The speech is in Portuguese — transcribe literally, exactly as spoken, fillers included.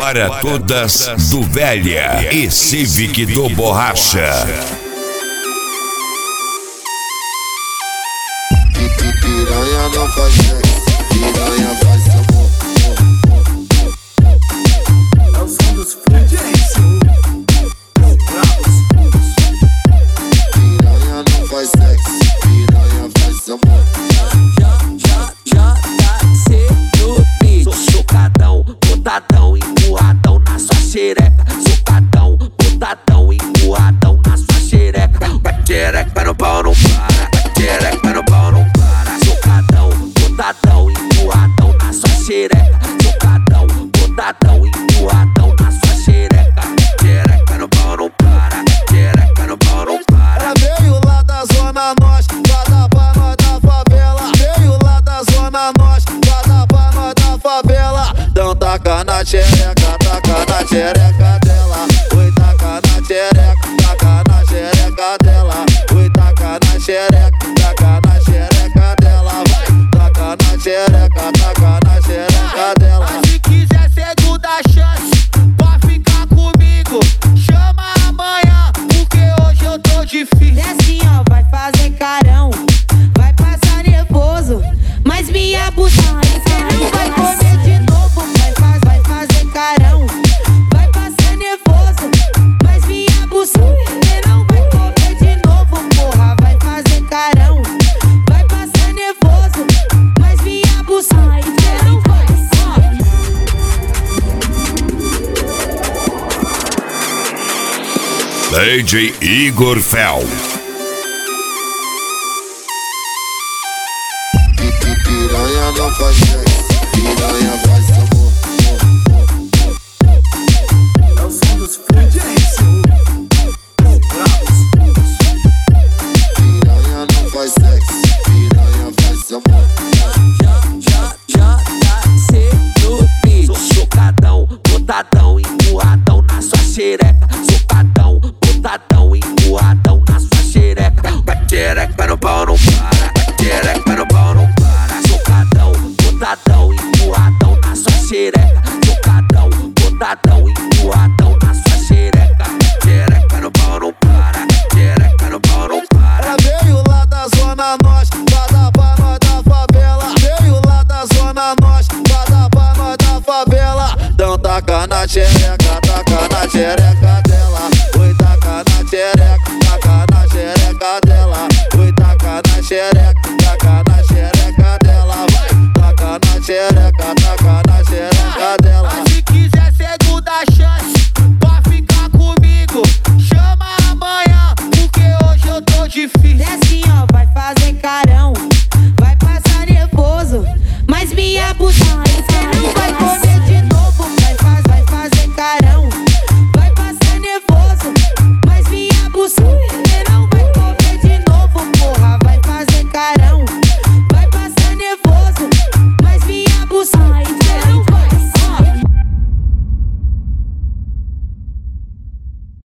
Para todas do Velha e Civic do Borracha. Piranha não faz sexo, piranha faz amor. É o som dos fudidos. Piranha não faz sexo, piranha faz amor. Socadão, botadão, empurradão na sua xereca. Socadão, botadão, empurradão na sua xereca. Xereca no pau não para, xereca no pau não para. Socadão, botadão, empurradão na sua xereca. Socadão, botadão, empurradão na sua xereca. Xereca no pau não para, xereca no pau não para. Ela veio lá da zona norte, vai dar pra nós da favela. Veio lá da zona norte, vai dar pra nós da favela. Então taca na xereca, taca na xereca dela. Oi, taca na xereca, taca na xereca dela. Oi, taca na xereca, taca na xereca dela. Vai, taca na xereca, taca na xereca dela. Mas se quiser segunda chance pra ficar comigo, chama amanhã, porque hoje eu tô difícil. É assim, ó, vai fazer carão, vai passar nervoso, mas minha buceta você não vai comer de novo. Vai, faz, vai fazer carão, vai passar nervoso, mas minha buceta você não vai comer de novo, porra. Vai fazer carão, vai passar nervoso, mas minha buceta você não vai. D J Igor Fel. Piranha não faz sexo, piranha faz amor. É o som dos fudidos. Piranha não faz sexo, piranha faz amor. Socadão, botadão, empurradão na sua xereca. Socadão, botadão, empurradão na sua xereca. Xereca no pau não para, xereca no pau não para. Socadão, botadão, empurradão na sua xereca. Socadão, botadão,